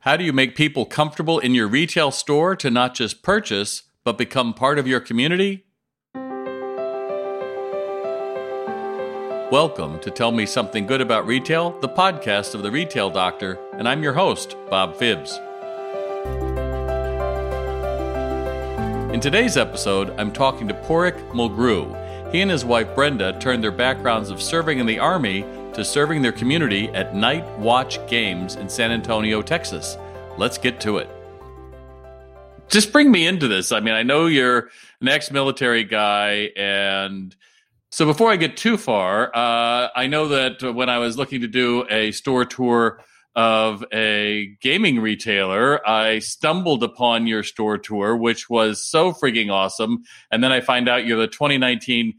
How do you make people comfortable in your retail store to not just purchase, but become part of your community? Welcome to Tell Me Something Good About Retail, the podcast of The Retail Doctor, and I'm your host, Bob Phibbs. In today's episode, I'm talking to Porrick Mulgrew. He and his wife Brenda turned their backgrounds of serving in the Army to serving their community at Night Watch Games in San Antonio, Texas. Let's get to it. Just bring me into this. I mean, I know you're an ex-military guy, and so before I get too far, I know that when I was looking to do a store tour of a gaming retailer, I stumbled upon your store tour, which was so freaking awesome. And then I find out you're the 2019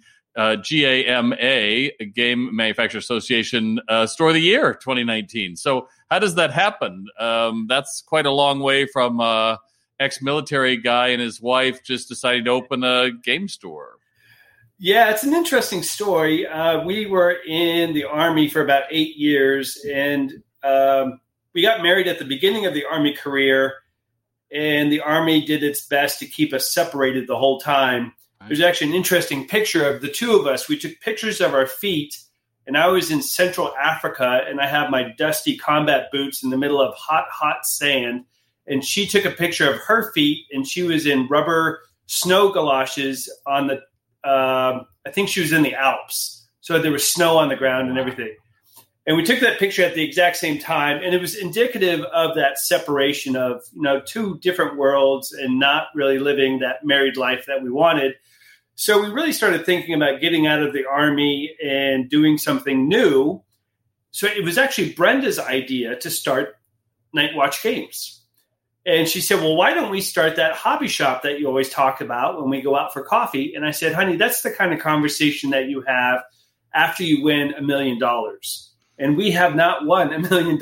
GAMA, Game Manufacturer Association Store of the Year 2019. So how does that happen? That's quite a long way from ex-military guy and his wife just deciding to open a game store. Yeah, it's an interesting story. We were in the Army for about 8 years, and we got married at the beginning of the Army career, and the Army did its best to keep us separated the whole time. There's actually an interesting picture of the two of us. We took pictures of our feet, and I was in Central Africa, and I have my dusty combat boots in the middle of hot sand, and she took a picture of her feet, and she was in rubber snow galoshes on the I think she was in the Alps. So there was snow on the ground and everything. And we took that picture at the exact same time. And it was indicative of that separation of, two different worlds and not really living that married life that we wanted. So we really started thinking about getting out of the Army and doing something new. So it was actually Brenda's idea to start Night Watch Games. And she said, well, why don't we start that hobby shop that you always talk about when we go out for coffee? And I said, honey, that's the kind of conversation that you have after you win $1 million. And we have not won $1 million.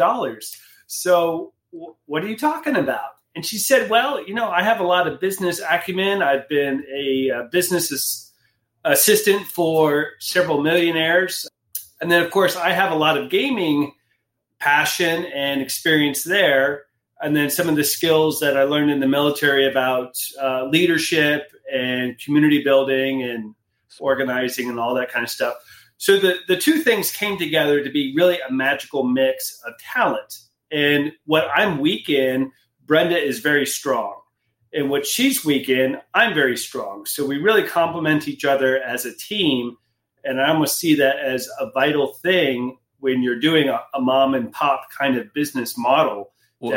So what are you talking about? And she said, well, I have a lot of business acumen. I've been a business assistant for several millionaires. And then, of course, I have a lot of gaming passion and experience there. And then some of the skills that I learned in the military about leadership and community building and organizing and all that kind of stuff. So the two things came together to be really a magical mix of talent. And what I'm weak in, Brenda is very strong. And what she's weak in, I'm very strong. So we really complement each other as a team. And I almost see that as a vital thing when you're doing a mom and pop kind of business model. Well,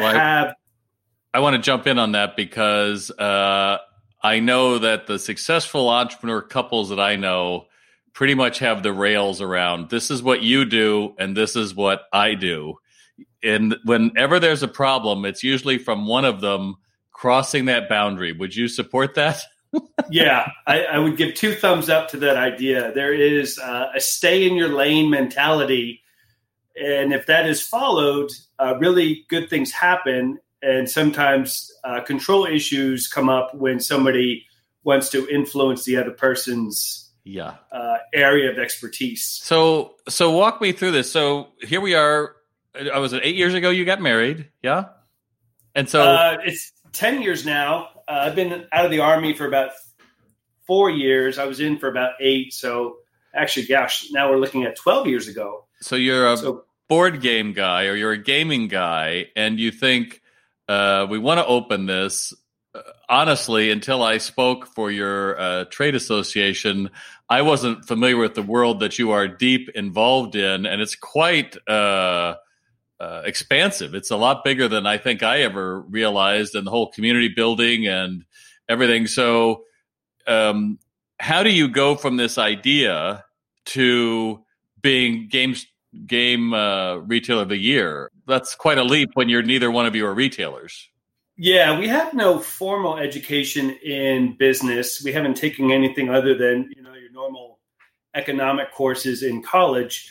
I want to jump in on that because I know that the successful entrepreneur couples that I know pretty much have the rails around this is what you do and this is what I do. And whenever there's a problem, it's usually from one of them crossing that boundary. Would you support that? Yeah, I would give 2 thumbs up to that idea. There is a stay in your lane mentality. And if that is followed, really good things happen. And sometimes control issues come up when somebody wants to influence the other person's area of expertise. So walk me through this. So here we are. Was it 8 years ago you got married? Yeah. And so it's 10 years now. I've been out of the Army for about 4 years. I was in for about 8. So actually, gosh, now we're looking at 12 years ago. So you're a board game guy or you're a gaming guy and you think we want to open this. Honestly, until I spoke for your trade association, I wasn't familiar with the world that you are deep involved in, and it's quite expansive. It's a lot bigger than I think I ever realized, and the whole community building and everything. So how do you go from this idea to being game retailer of the year? That's quite a leap when you're neither one of you are retailers. Yeah, we have no formal education in business. We haven't taken anything other than your normal economic courses in college.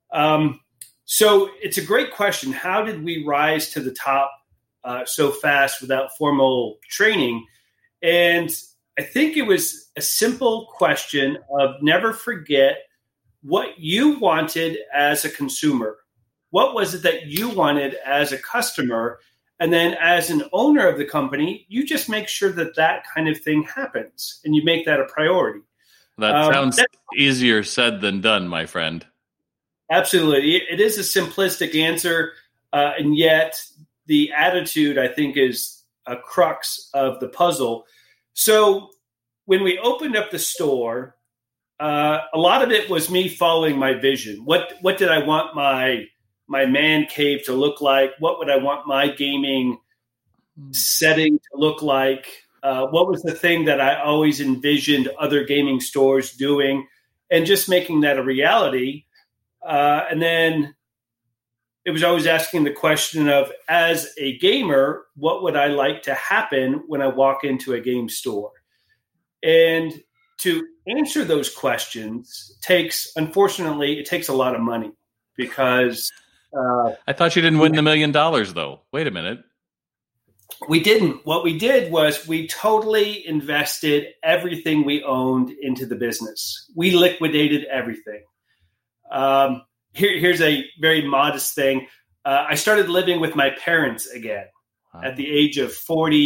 So it's a great question. How did we rise to the top so fast without formal training? And I think it was a simple question of never forget what you wanted as a consumer. What was it that you wanted as a customer? And then as an owner of the company, you just make sure that kind of thing happens and you make that a priority. That sounds easier said than done, my friend. Absolutely. It is a simplistic answer, and yet the attitude, I think, is a crux of the puzzle. So when we opened up the store, a lot of it was me following my vision. What did I want my man cave to look like? What would I want my gaming setting to look like? What was the thing that I always envisioned other gaming stores doing, and just making that a reality. And then it was always asking the question of, as a gamer, what would I like to happen when I walk into a game store? And to answer those questions unfortunately, it takes a lot of money, because I thought you didn't win the $1 million, though. Wait a minute. We didn't. What we did was we totally invested everything we owned into the business. We liquidated everything. Here's a very modest thing. I started living with my parents again at the age of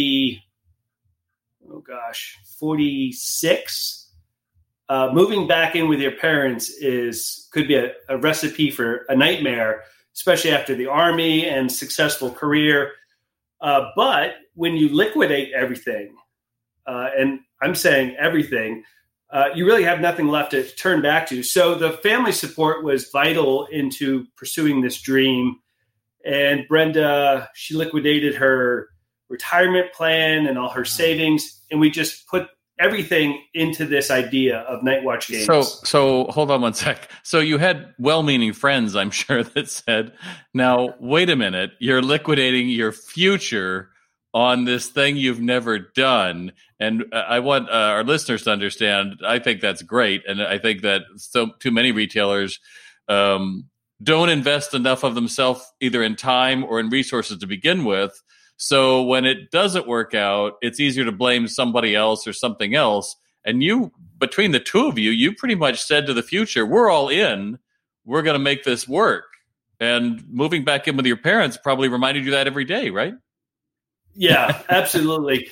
46. Moving back in with your parents could be a recipe for a nightmare, especially after the Army and successful career. But when you liquidate everything, and I'm saying everything, you really have nothing left to turn back to. So the family support was vital into pursuing this dream. And Brenda, she liquidated her retirement plan and all her savings, and we just put everything into this idea of Night Watch Games. So hold on one sec. So you had well-meaning friends, I'm sure, that said, now, wait a minute, you're liquidating your future on this thing you've never done. And I want our listeners to understand, I think that's great. And I think that too many retailers don't invest enough of themselves either in time or in resources to begin with. So when it doesn't work out, it's easier to blame somebody else or something else. And you, between the two of you, you pretty much said to the future, we're all in, we're going to make this work. And moving back in with your parents probably reminded you that every day, right? Yeah, absolutely.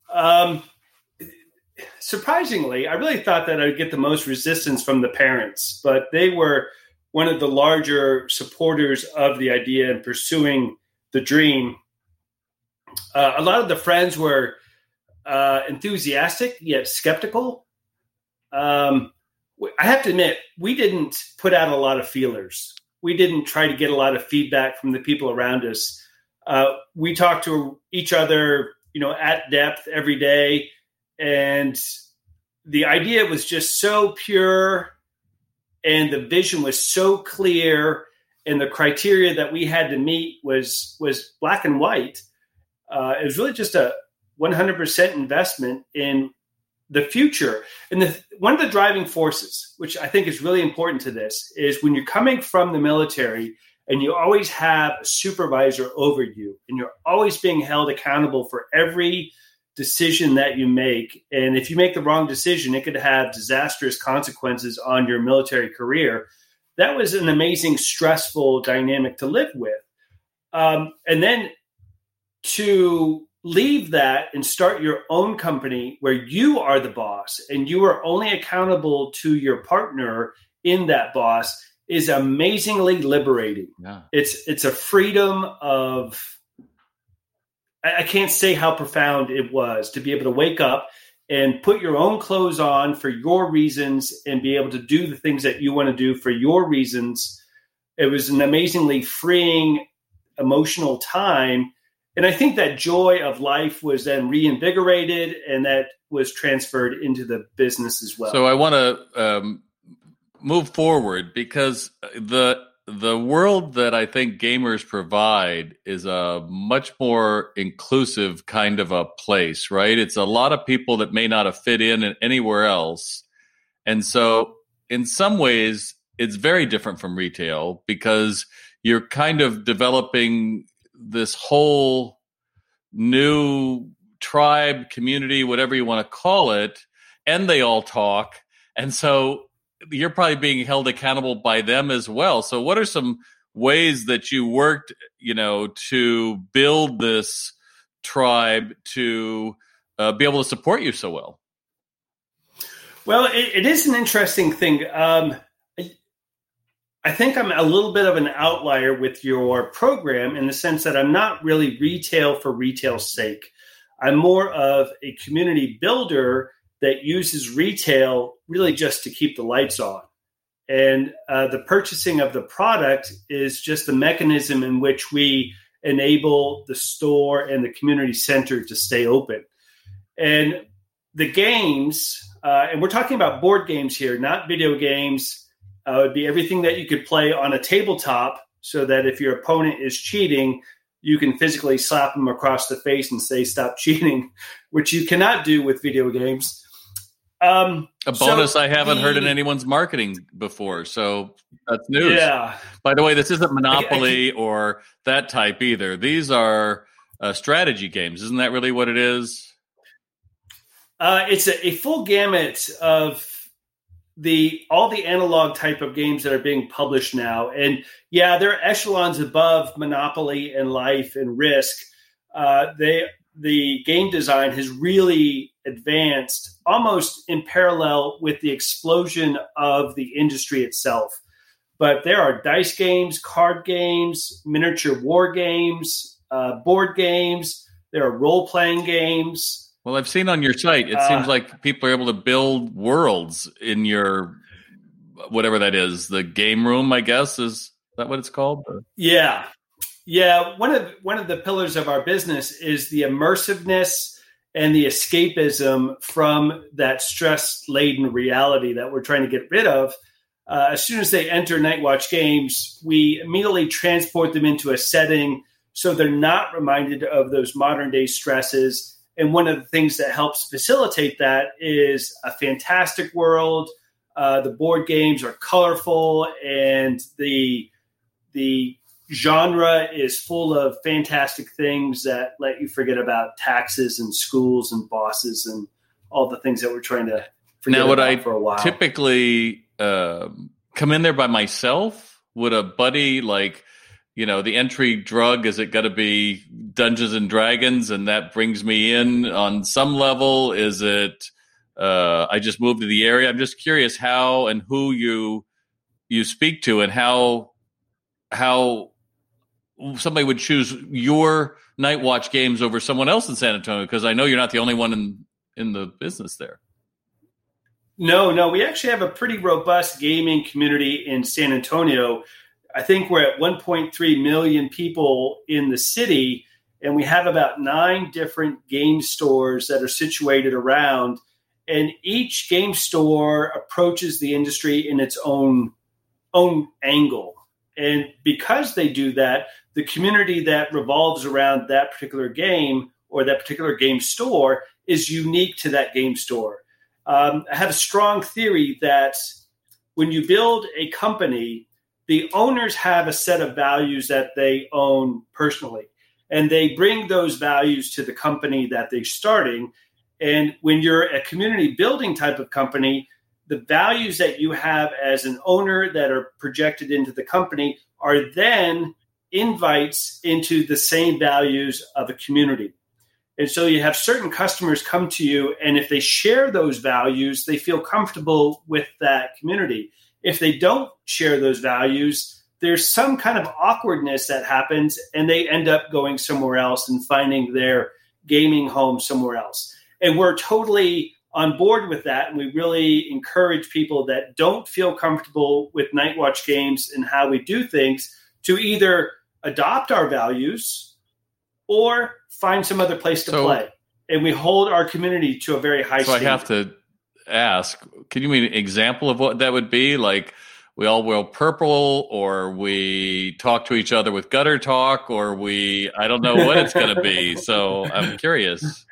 Surprisingly, I really thought that I'd get the most resistance from the parents, but they were one of the larger supporters of the idea and pursuing the dream. A lot of the friends were enthusiastic yet skeptical. I have to admit, we didn't put out a lot of feelers. We didn't try to get a lot of feedback from the people around us. We talked to each other, at depth every day, and the idea was just so pure, and the vision was so clear, and the criteria that we had to meet was black and white. It was really just a 100% investment in the future. And one of the driving forces, which I think is really important to this, is when you're coming from the military and you always have a supervisor over you and you're always being held accountable for every decision that you make. And if you make the wrong decision, it could have disastrous consequences on your military career. That was an amazing, stressful dynamic to live with. And then to leave that and start your own company where you are the boss and you are only accountable to your partner in that boss is amazingly liberating. Yeah. It's a freedom of, I can't say how profound it was to be able to wake up and put your own clothes on for your reasons and be able to do the things that you want to do for your reasons. It was an amazingly freeing emotional time. And I think that joy of life was then reinvigorated, and that was transferred into the business as well. So I want to move forward, because the world that I think gamers provide is a much more inclusive kind of a place, right? It's a lot of people that may not have fit in anywhere else. And so in some ways, it's very different from retail, because you're kind of developing this whole new tribe, community, whatever you want to call it, and they all talk. And so you're probably being held accountable by them as well. So what are some ways that you worked, to build this tribe to be able to support you so well? Well, it is an interesting thing. I think I'm a little bit of an outlier with your program in the sense that I'm not really retail for retail's sake. I'm more of a community builder that uses retail really just to keep the lights on. And the purchasing of the product is just the mechanism in which we enable the store and the community center to stay open. And the games, and we're talking about board games here, not video games. It would be everything that you could play on a tabletop so that if your opponent is cheating, you can physically slap them across the face and say, stop cheating, which you cannot do with video games. A bonus I haven't heard in anyone's marketing before, so that's news. Yeah. By the way, this isn't Monopoly or that type either. These are strategy games. Isn't that really what it is? It's a full gamut of all the analog type of games that are being published now. And yeah, they're echelons above Monopoly and Life and Risk. The game design has really advanced almost in parallel with the explosion of the industry itself. But there are dice games, card games, miniature war games, board games. There are role-playing games. Well, I've seen on your site, it seems like people are able to build worlds in your, whatever that is, the game room, I guess. Is that what it's called? Yeah. Yeah. One of the pillars of our business is the immersiveness and the escapism from that stress-laden reality that we're trying to get rid of. As soon as they enter Night Watch Games, we immediately transport them into a setting so they're not reminded of those modern-day stresses. And one of the things that helps facilitate that is a fantastic world. The board games are colorful, and the genre is full of fantastic things that let you forget about taxes and schools and bosses and all the things that we're trying to forget about for a while. Typically come in there by myself? Would a buddy the entry drug, is it got to be Dungeons and Dragons, and that brings me in on some level? Is it I just moved to the area? I'm just curious how and who you speak to, and how somebody would choose your Night Watch Games over someone else in San Antonio, because I know you're not the only one in the business there. No, we actually have a pretty robust gaming community in San Antonio. I think we're at 1.3 million people in the city, and we have about 9 different game stores that are situated around. And each game store approaches the industry in its own angle. And because they do that, the community that revolves around that particular game or that particular game store is unique to that game store. I have a strong theory that when you build a company, the owners have a set of values that they own personally, and they bring those values to the company that they're starting. And when you're a community building type of company, the values that you have as an owner that are projected into the company are then invites into the same values of a community. And so you have certain customers come to you, and if they share those values, they feel comfortable with that community. If they don't share those values, there's some kind of awkwardness that happens, and they end up going somewhere else and finding their gaming home somewhere else. And we're totally on board with that, and we really encourage people that don't feel comfortable with Night Watch Games and how we do things to either adopt our values or find some other place to play. And we hold our community to a very high standard. I have to ask, can you give me an example of what that would be? Like, we all wear purple, or we talk to each other with gutter talk, or I don't know what it's going to be. So I'm curious.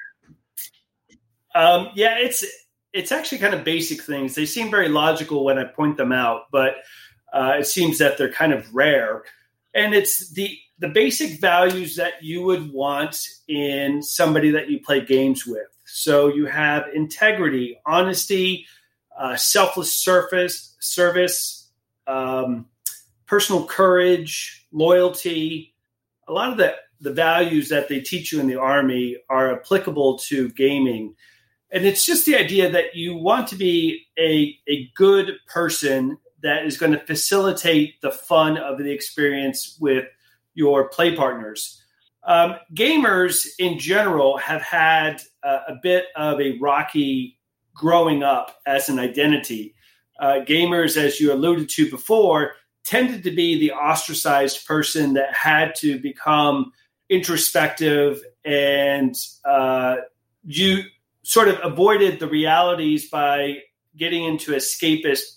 Yeah, it's actually kind of basic things. They seem very logical when I point them out, but it seems that they're kind of rare. And it's the basic values that you would want in somebody that you play games with. So you have integrity, honesty, selfless service, personal courage, loyalty. A lot of the values that they teach you in the Army are applicable to gaming. And it's just the idea that you want to be a good person that is going to facilitate the fun of the experience with your play partners. Gamers in general have had a bit of a rocky growing up as an identity. Gamers, as you alluded to before, tended to be the ostracized person that had to become introspective, and you sort of avoided the realities by getting into escapist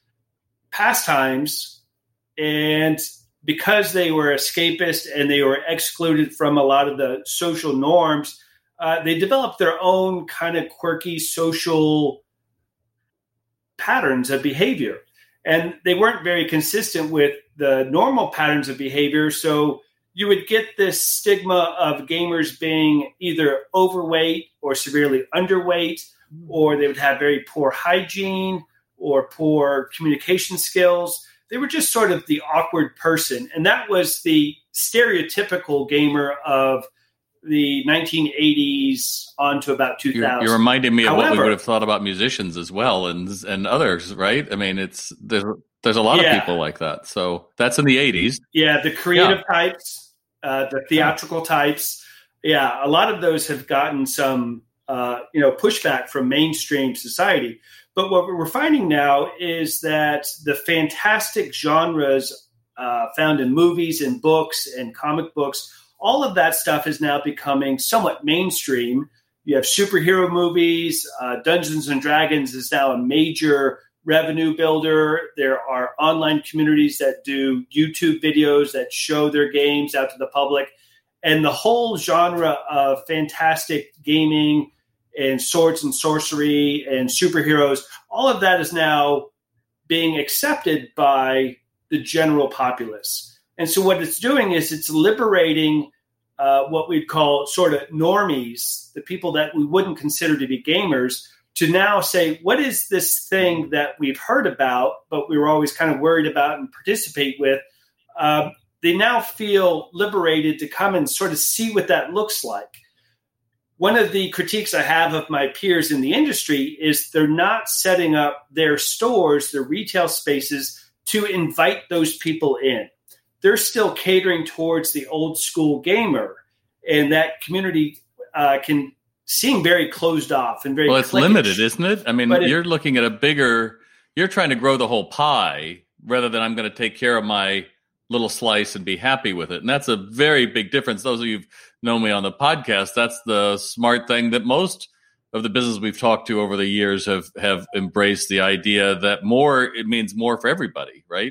pastimes. And because they were escapist and they were excluded from a lot of the social norms, they developed their own kind of quirky social patterns of behavior. And they weren't very consistent with the normal patterns of behavior. So you would get this stigma of gamers being either overweight or severely underweight, or they would have very poor hygiene or poor communication skills. They were just sort of the awkward person. And that was the stereotypical gamer of the 1980s on to about 2000. You're reminding me of what we would have thought about musicians as well, and others, right? I mean, there's a lot of people like that. So that's in the 80s. Yeah, the creative types, the theatrical types. Yeah, a lot of those have gotten some pushback from mainstream society. But what we're finding now is that the fantastic genres found in movies and books and comic books, all of that stuff is now becoming somewhat mainstream. You have superhero movies. Dungeons and Dragons is now a major revenue builder. There are online communities that do YouTube videos that show their games out to the public. And the whole genre of fantastic gaming and swords and sorcery and superheroes, all of that is now being accepted by the general populace. And so what it's doing is it's liberating what we'd call sort of normies, the people that we wouldn't consider to be gamers, to now say, what is this thing that we've heard about, but we were always kind of worried about and participate with? They now feel liberated to come and sort of see what that looks like. One of the critiques I have of my peers in the industry is they're not setting up their stores, their retail spaces, to invite those people in. They're still catering towards the old school gamer, and that community can seem very closed off and very it's limited, isn't it? I mean, you're looking at you're trying to grow the whole pie rather than I'm going to take care of my little slice and be happy with it. And that's a very big difference. Those of you who've known me on the podcast, that's the smart thing that most of the business we've talked to over the years have embraced, the idea that it means more for everybody, right?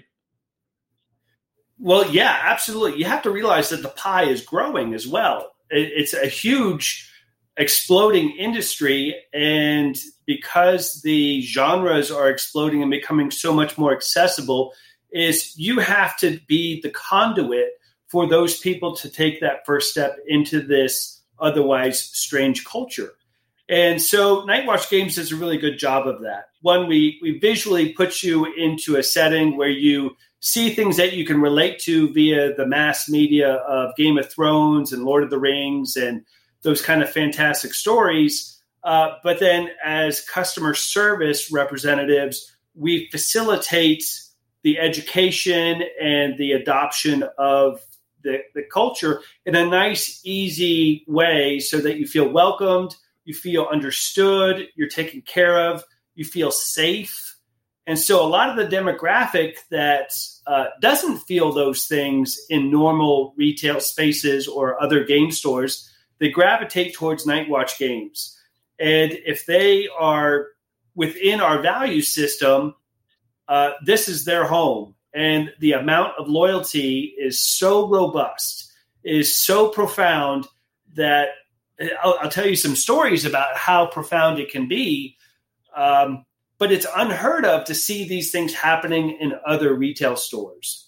Well, yeah, absolutely. You have to realize that the pie is growing as well. It's a huge exploding industry. And because the genres are exploding and becoming so much more accessible, is you have to be the conduit for those people to take that first step into this otherwise strange culture. And so Nightwatch Games does a really good job of that. One, we visually put you into a setting where you see things that you can relate to via the mass media of Game of Thrones and Lord of the Rings and those kind of fantastic stories. But then as customer service representatives, we facilitate the education and the adoption of the culture in a nice, easy way so that you feel welcomed, you feel understood, you're taken care of, you feel safe. And so a lot of the demographic that doesn't feel those things in normal retail spaces or other game stores, they gravitate towards Nightwatch Games. And if they are within our value system, this is their home. And the amount of loyalty is so robust, is so profound that I'll tell you some stories about how profound it can be. But it's unheard of to see these things happening in other retail stores.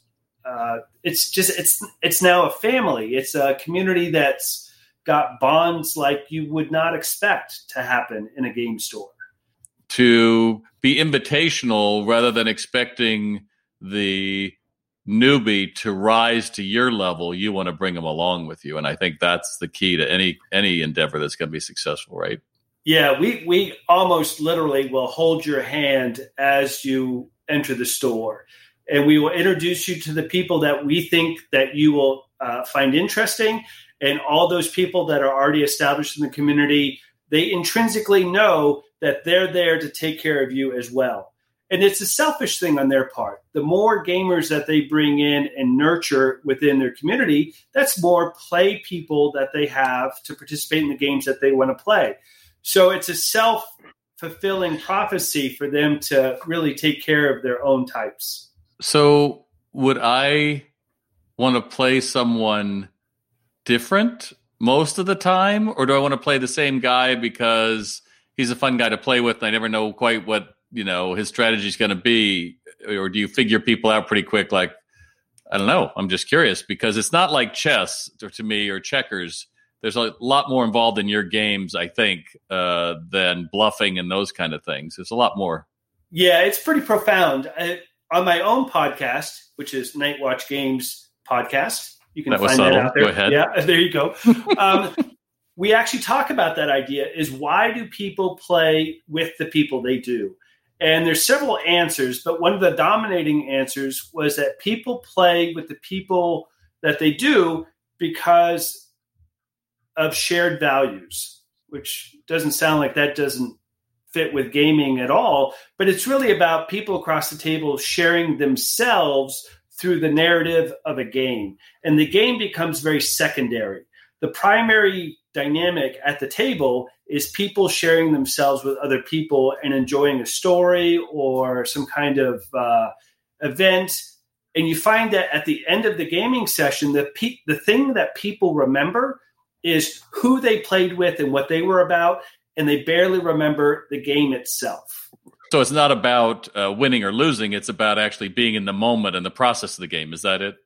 It's now a family. It's a community that's got bonds like you would not expect to happen in a game store. To be invitational rather than expecting the newbie to rise to your level, you want to bring them along with you. And I think that's the key to any endeavor that's going to be successful, right? Yeah, we almost literally will hold your hand as you enter the store, and we will introduce you to the people that we think that you will find interesting. And all those people that are already established in the community, they intrinsically know that they're there to take care of you as well. And it's a selfish thing on their part. The more gamers that they bring in and nurture within their community, that's more play people that they have to participate in the games that they want to play. So it's a self-fulfilling prophecy for them to really take care of their own types. So would I want to play someone different most of the time? Or do I want to play the same guy because he's a fun guy to play with and I never know quite what, his strategy is going to be? Or do you figure people out pretty quick? Like, I don't know. I'm just curious because it's not like chess to me or checkers. There's a lot more involved in your games, I think, than bluffing and those kind of things. There's a lot more. Yeah, it's pretty profound. On my own podcast, which is Night Watch Games Podcast, you can find that out there. Go ahead. Yeah, there you go. We actually talk about that idea is why do people play with the people they do? And there's several answers, but one of the dominating answers was that people play with the people that they do because of shared values, which doesn't sound like that doesn't fit with gaming at all, but it's really about people across the table sharing themselves through the narrative of a game. And the game becomes very secondary. The primary dynamic at the table is people sharing themselves with other people and enjoying a story or some kind of event. And you find that at the end of the gaming session, the thing that people remember is who they played with and what they were about, and they barely remember the game itself. So it's not about winning or losing. It's about actually being in the moment and the process of the game. Is that it?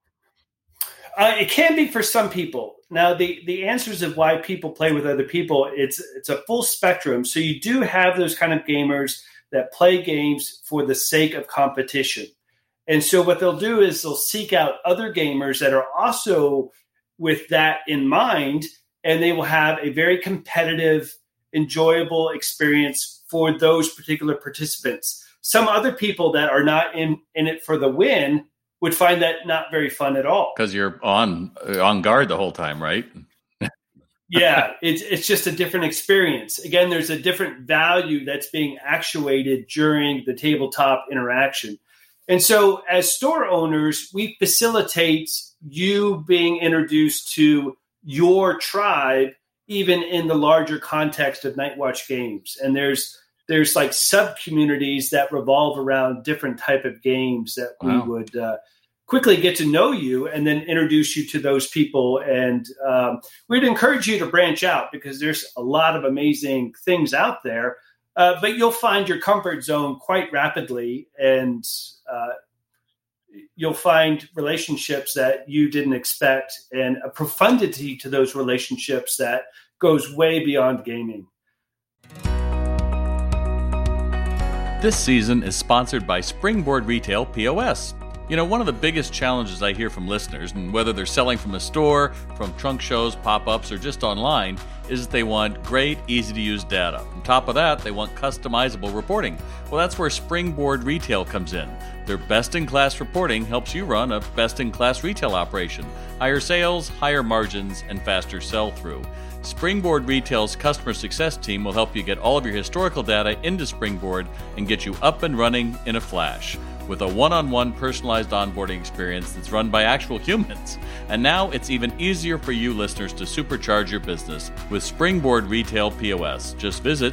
It can be for some people. Now, the answers of why people play with other people, it's a full spectrum. So you do have those kind of gamers that play games for the sake of competition. And so what they'll do is they'll seek out other gamers that are also with that in mind, and they will have a very competitive, enjoyable experience for those particular participants. Some other people that are not in it for the win would find that not very fun at all. Because you're on guard the whole time, right? Yeah, it's just a different experience. Again, there's a different value that's being actuated during the tabletop interaction. And so as store owners, we facilitate you being introduced to your tribe, even in the larger context of Night Watch games. And there's like sub-communities that revolve around different type of games that we would quickly get to know you and then introduce you to those people. And we'd encourage you to branch out because there's a lot of amazing things out there. But you'll find your comfort zone quite rapidly, and you'll find relationships that you didn't expect and a profundity to those relationships that goes way beyond gaming. This season is sponsored by Springboard Retail POS. One of the biggest challenges I hear from listeners, and whether they're selling from a store, from trunk shows, pop-ups, or just online, is that they want great, easy-to-use data. On top of that, they want customizable reporting. Well, that's where Springboard Retail comes in. Their best-in-class reporting helps you run a best-in-class retail operation. Higher sales, higher margins, and faster sell-through. Springboard Retail's customer success team will help you get all of your historical data into Springboard and get you up and running in a flash, with a one-on-one personalized onboarding experience that's run by actual humans. And now it's even easier for you listeners to supercharge your business with Springboard Retail POS. Just visit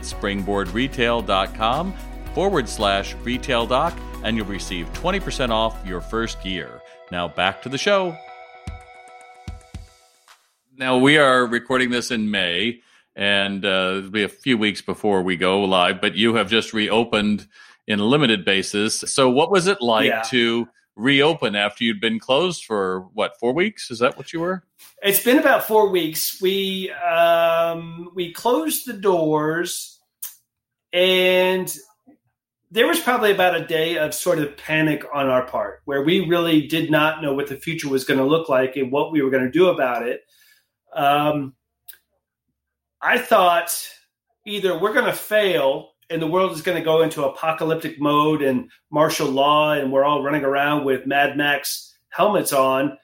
springboardretail.com/retaildoc and you'll receive 20% off your first year. Now back to the show. Now we are recording this in May, and it'll be a few weeks before we go live, but you have just reopened in a limited basis. So what was it like to reopen after you'd been closed for, 4 weeks? Is that what you were? It's been about 4 weeks. We closed the doors, and there was probably about a day of sort of panic on our part where we really did not know what the future was going to look like and what we were going to do about it. I thought either we're going to fail and the world is going to go into apocalyptic mode and martial law and we're all running around with Mad Max helmets on,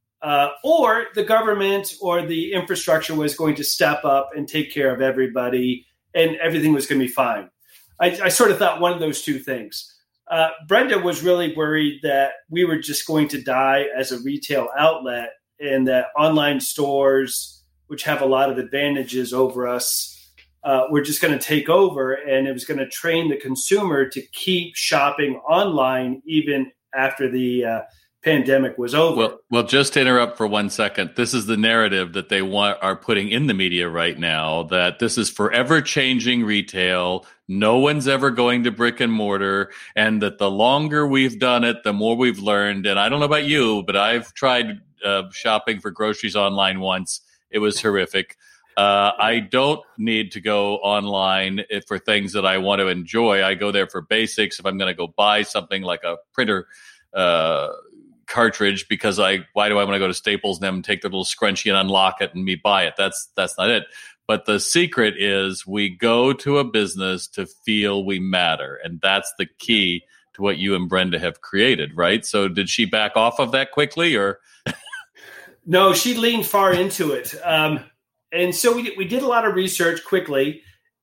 or the government or the infrastructure was going to step up and take care of everybody and everything was going to be fine. I sort of thought one of those two things. Brenda was really worried that we were just going to die as a retail outlet and that online stores, which have a lot of advantages over us, were just going to take over, and it was going to train the consumer to keep shopping online even after the pandemic was over. Well, just to interrupt for 1 second, this is the narrative that they are putting in the media right now, that this is forever changing retail. No one's ever going to brick and mortar, and that the longer we've done it, the more we've learned. And I don't know about you, but I've tried shopping for groceries online once. It was horrific. I don't need to go online for things that I want to enjoy. I go there for basics. If I'm going to go buy something like a printer cartridge, because why do I want to go to Staples and them take the little scrunchie and unlock it and me buy it? That's not it. But the secret is we go to a business to feel we matter. And that's the key to what you and Brenda have created, right? So did she back off of that quickly, or? No, she leaned far into it. And so we did a lot of research quickly.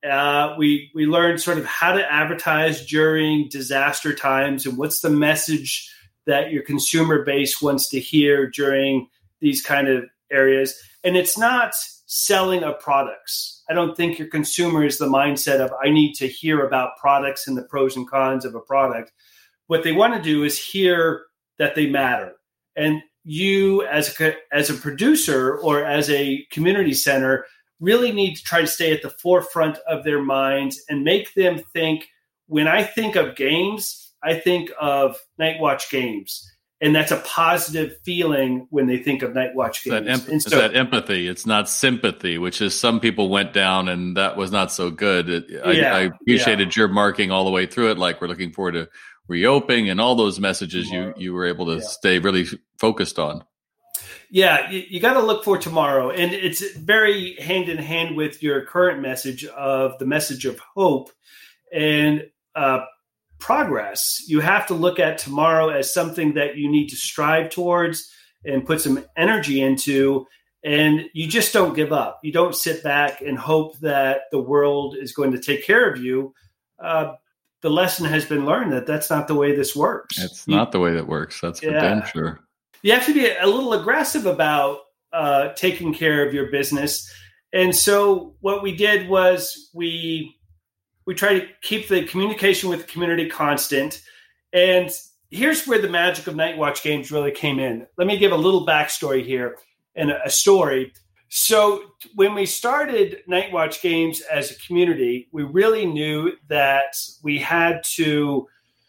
We learned sort of how to advertise during disaster times and what's the message that your consumer base wants to hear during these kind of areas. And it's not selling of products. I don't think your consumer is the mindset of, I need to hear about products and the pros and cons of a product. What they want to do is hear that they matter. And you as a producer or as a community center really need to try to stay at the forefront of their minds and make them think, when I think of games, I think of Night Watch Games. And that's a positive feeling when they think of Night Watch Games. It's that empathy. It's not sympathy, which is some people went down and that was not so good. I appreciated your marking all the way through it. Like, we're looking forward to reopening and all those messages you were able to stay really focused on. Yeah, you got to look for tomorrow. And it's very hand in hand with your current message of the message of hope and progress. You have to look at tomorrow as something that you need to strive towards and put some energy into. And you just don't give up. You don't sit back and hope that the world is going to take care of you. The lesson has been learned that that's not the way this works. It's not the way that works. That's for damn sure. You have to be a little aggressive about taking care of your business. And so what we did was we try to keep the communication with the community constant. And here's where the magic of Night Watch Games really came in. Let me give a little backstory here and a story. So when we started Night Watch Games as a community, we really knew that we had to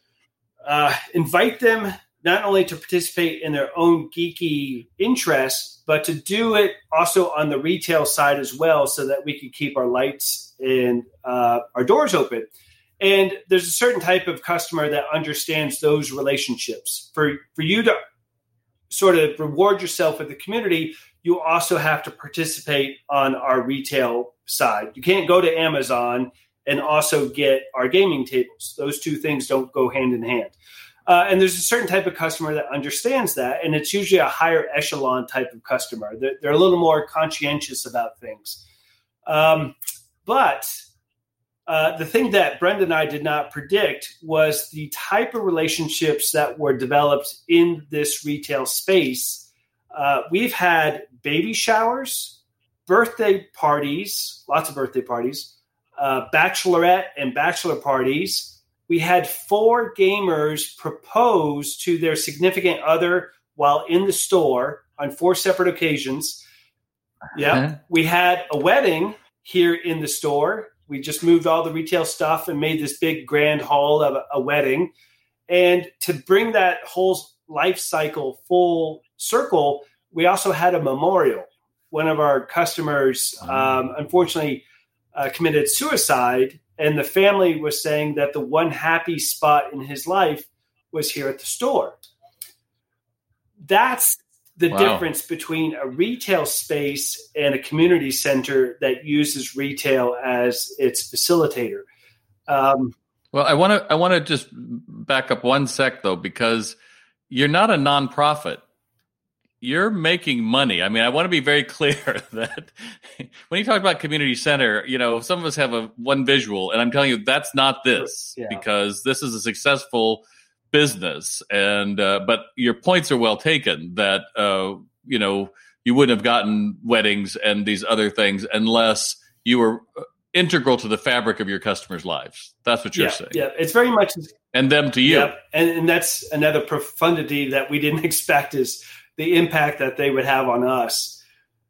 invite them not only to participate in their own geeky interests, but to do it also on the retail side as well, so that we could keep our lights and our doors open. And there's a certain type of customer that understands those relationships. For you to sort of reward yourself with the community, you also have to participate on our retail side. You can't go to Amazon and also get our gaming tables. Those two things don't go hand in hand. And there's a certain type of customer that understands that, and it's usually a higher echelon type of customer. They're a little more conscientious about things. But the thing that Brenda and I did not predict was the type of relationships that were developed in this retail space. We've had baby showers, birthday parties, lots of birthday parties, bachelorette and bachelor parties. We had 4 gamers propose to their significant other while in the store on 4 separate occasions. Yeah, we had a wedding here in the store. We just moved all the retail stuff and made this big grand hall of a wedding. And to bring that whole life cycle full circle, we also had a memorial. One of our customers, unfortunately, committed suicide And the family was saying that the one happy spot in his life was here at the store. That's the difference between a retail space and a community center that uses retail as its facilitator. Well, I want to just back up one sec, though, because you're not a nonprofit. You're making money. I mean, I want to be very clear that when you talk about community center, some of us have one visual, and I'm telling you that's not this, because this is a successful business. And but your points are well taken that you wouldn't have gotten weddings and these other things unless you were integral to the fabric of your customers' lives. That's what you're saying. Yeah, it's very much, and them to you. Yeah, and that's another profundity that we didn't expect, is the impact that they would have on us.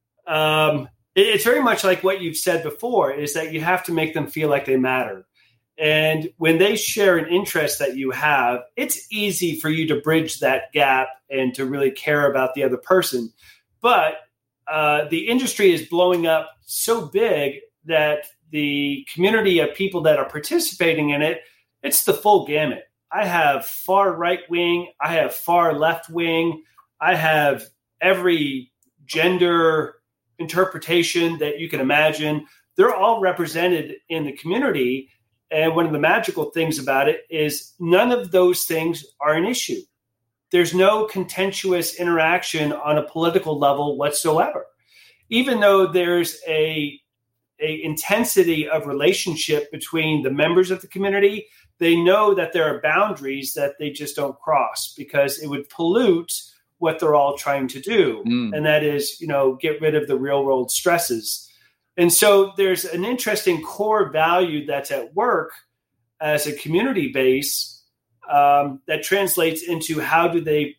It's very much like what you've said before, is that you have to make them feel like they matter. And when they share an interest that you have, it's easy for you to bridge that gap and to really care about the other person. But the industry is blowing up so big that the community of people that are participating in it, it's the full gamut. I have far right wing, I have far left wing, I have every gender interpretation that you can imagine. They're all represented in the community. And one of the magical things about it is none of those things are an issue. There's no contentious interaction on a political level whatsoever. Even though there's a intensity of relationship between the members of the community, they know that there are boundaries that they just don't cross, because it would pollute what they're all trying to do. And that is, get rid of the real world stresses. And so there's an interesting core value that's at work as a community base that translates into how do they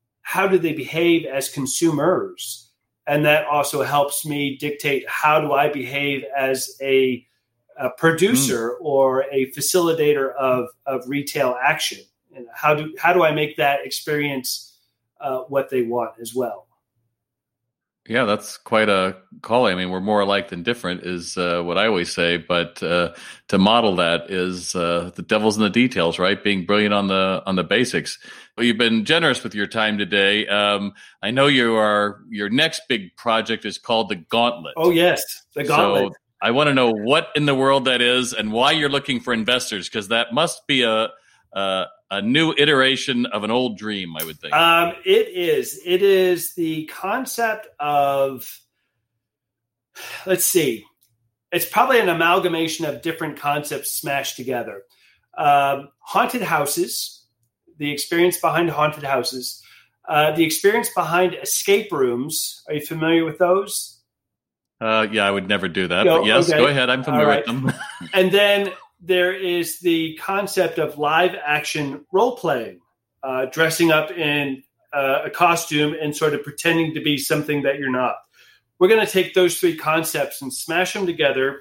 behave as consumers. And that also helps me dictate how do I behave as a producer or a facilitator of retail action. And how do I make that experience what they want as well? Yeah, that's quite a call. I mean, we're more alike than different is what I always say. But to model that is the devil's in the details, right? Being brilliant on the basics. Well, you've been generous with your time today. I know your next big project is called The Gauntlet. Oh, yes, The Gauntlet. So I want to know what in the world that is and why you're looking for investors, because that must be a new iteration of an old dream, I would think. It is. It is the concept of, let's see, it's probably an amalgamation of different concepts smashed together. Haunted houses, the experience behind haunted houses, the experience behind escape rooms. Are you familiar with those? Yeah, I would never do that. But yes, okay. Go ahead. I'm familiar with them. And then there is the concept of live action role playing, dressing up in a costume and sort of pretending to be something that you're not. We're going to take those three concepts and smash them together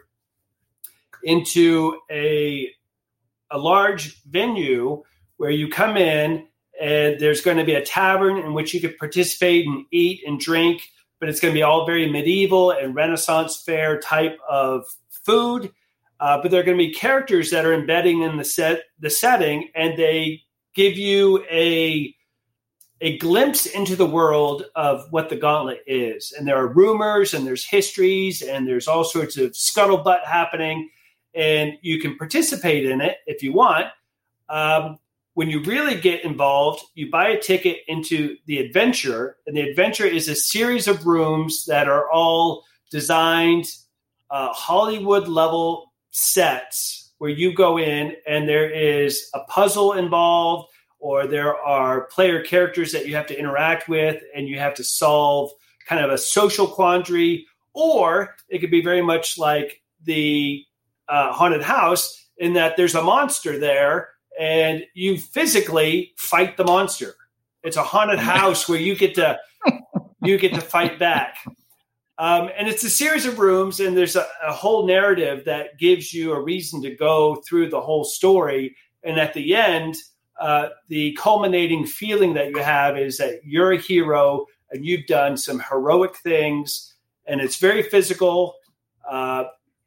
into a large venue where you come in and there's going to be a tavern in which you could participate and eat and drink, but it's going to be all very medieval and Renaissance fair type of food. But there are going to be characters that are embedding in the setting, and they give you a glimpse into the world of what the Gauntlet is. And there are rumors, and there's histories, and there's all sorts of scuttlebutt happening, and you can participate in it if you want. When you really get involved, you buy a ticket into the Adventure, and the Adventure is a series of rooms that are all designed Hollywood-level sets where you go in and there is a puzzle involved, or there are player characters that you have to interact with and you have to solve kind of a social quandary, or it could be very much like the haunted house in that there's a monster there and you physically fight the monster. It's a haunted house where you get to fight back. And it's a series of rooms, and there's a whole narrative that gives you a reason to go through the whole story. And at the end, the culminating feeling that you have is that you're a hero and you've done some heroic things, and it's very physical.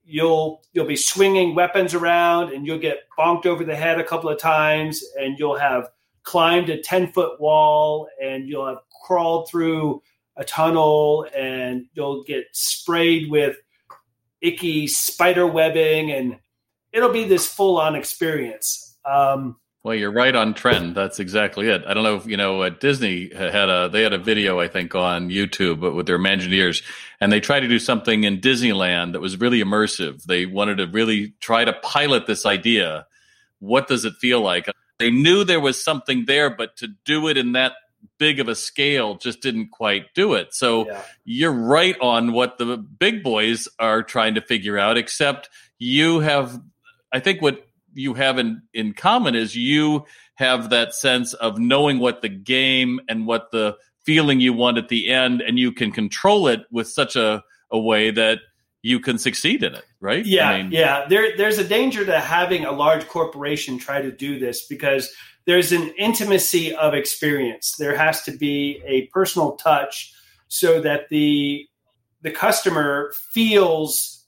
you'll be swinging weapons around, and you'll get bonked over the head a couple of times, and you'll have climbed a 10-foot wall, and you'll have crawled through a tunnel, and you'll get sprayed with icky spider webbing, and it'll be this full-on experience. Well, you're right on trend. That's exactly it. I don't know if, Disney had a video, I think, on YouTube with their Imagineers, and they tried to do something in Disneyland that was really immersive. They wanted to really try to pilot this idea. What does it feel like? They knew there was something there, but to do it in that big of a scale just didn't quite do it. So You're right on what the big boys are trying to figure out, except you have, I think what you have in common is you have that sense of knowing what the game and what the feeling you want at the end, and you can control it with such a way that you can succeed in it, right? Yeah. There's a danger to having a large corporation try to do this, because there's an intimacy of experience. There has to be a personal touch so that the customer feels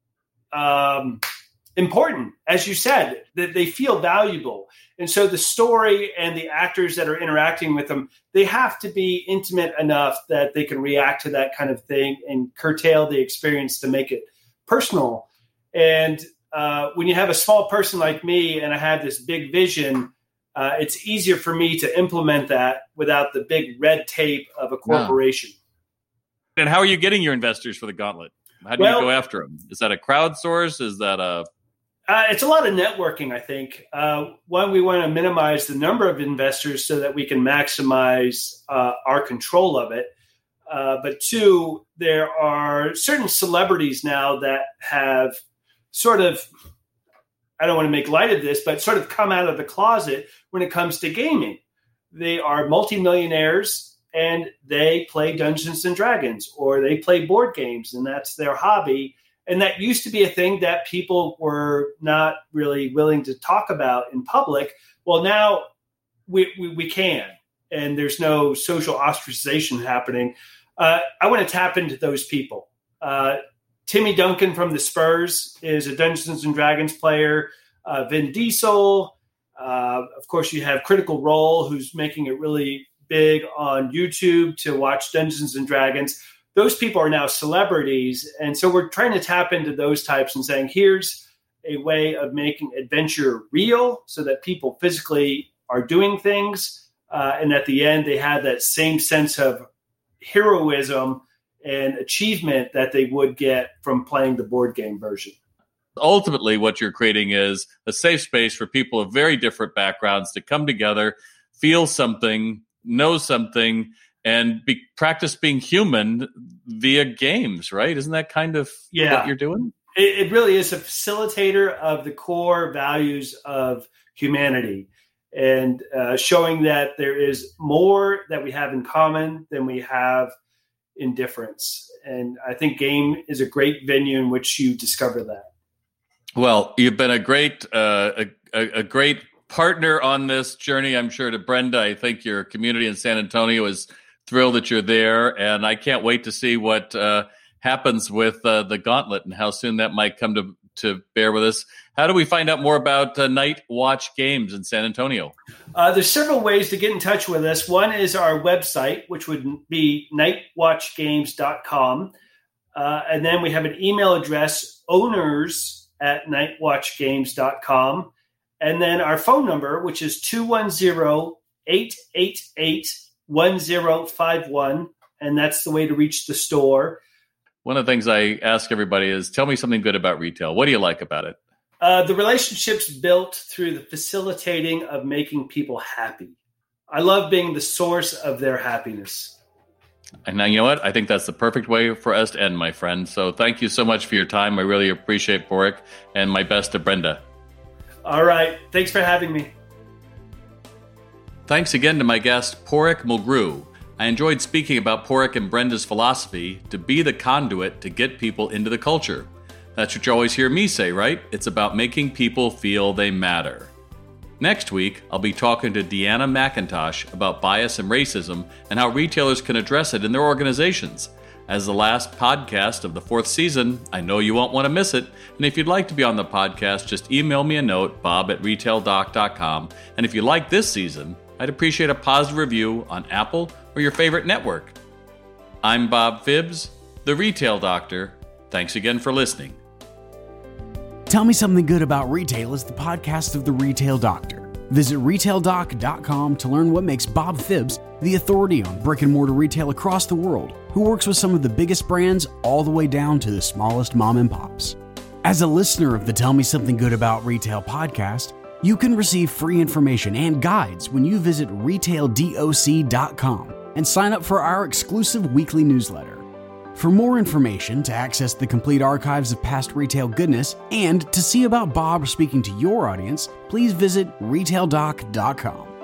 important, as you said, that they feel valuable. And so the story and the actors that are interacting with them, they have to be intimate enough that they can react to that kind of thing and curtail the experience to make it personal. And when you have a small person like me and I have this big vision, it's easier for me to implement that without the big red tape of a corporation. And how are you getting your investors for the Gauntlet? How do you go after them? Is that a crowdsource? Is that a... It's a lot of networking, I think. One, we want to minimize the number of investors so that we can maximize our control of it. But two, there are certain celebrities now that have sort of, I don't want to make light of this, but sort of come out of the closet when it comes to gaming. They are multimillionaires and they play Dungeons and Dragons, or they play board games, and that's their hobby. And that used to be a thing that people were not really willing to talk about in public. Well, now we can, and there's no social ostracization happening. I want to tap into those people. Timmy Duncan from the Spurs is a Dungeons and Dragons player. Vin Diesel. Of course, you have Critical Role, who's making it really big on YouTube to watch Dungeons and Dragons. Those people are now celebrities. And so we're trying to tap into those types and saying, here's a way of making adventure real so that people physically are doing things. And at the end, they have that same sense of heroism and achievement that they would get from playing the board game version. Ultimately, what you're creating is a safe space for people of very different backgrounds to come together, feel something, know something, and practice being human via games, right? Isn't that kind of what you're doing? It really is a facilitator of the core values of humanity, and showing that there is more that we have in common than we have in difference. And I think game is a great venue in which you discover that. Well, you've been a great partner on this journey, I'm sure, to Brenda. I think your community in San Antonio is thrilled that you're there, and I can't wait to see what happens with the Gauntlet and how soon that might come to bear with us. How do we find out more about Night Watch Games in San Antonio? There's several ways to get in touch with us. One is our website, which would be nightwatchgames.com. And then we have an email address, owners@nightwatchgames.com. And then our phone number, which is 210-888-1051. And that's the way to reach the store. One of the things I ask everybody is, tell me something good about retail. What do you like about it? The relationships built through the facilitating of making people happy. I love being the source of their happiness. And now, you know what? I think that's the perfect way for us to end, my friend. So thank you so much for your time. I really appreciate Porrick, and my best to Brenda. All right. Thanks for having me. Thanks again to my guest, Porrick Mulgrew. I enjoyed speaking about Porrick and Brenda's philosophy to be the conduit to get people into the culture. That's what you always hear me say, right? It's about making people feel they matter. Next week, I'll be talking to Deanna McIntosh about bias and racism and how retailers can address it in their organizations. As the last podcast of the 4th season, I know you won't want to miss it, and if you'd like to be on the podcast, just email me a note, bob@retaildoc.com, and if you like this season, I'd appreciate a positive review on Apple or your favorite network. I'm Bob Phibbs, the Retail Doctor. Thanks again for listening. Tell Me Something Good About Retail is the podcast of the Retail Doctor. Visit retaildoc.com to learn what makes Bob Phibbs the authority on brick-and-mortar retail across the world, who works with some of the biggest brands all the way down to the smallest mom and pops. As a listener of the Tell Me Something Good About Retail podcast, you can receive free information and guides when you visit retaildoc.com and sign up for our exclusive weekly newsletter. For more information, to access the complete archives of past retail goodness, and to see about Bob speaking to your audience, please visit retaildoc.com.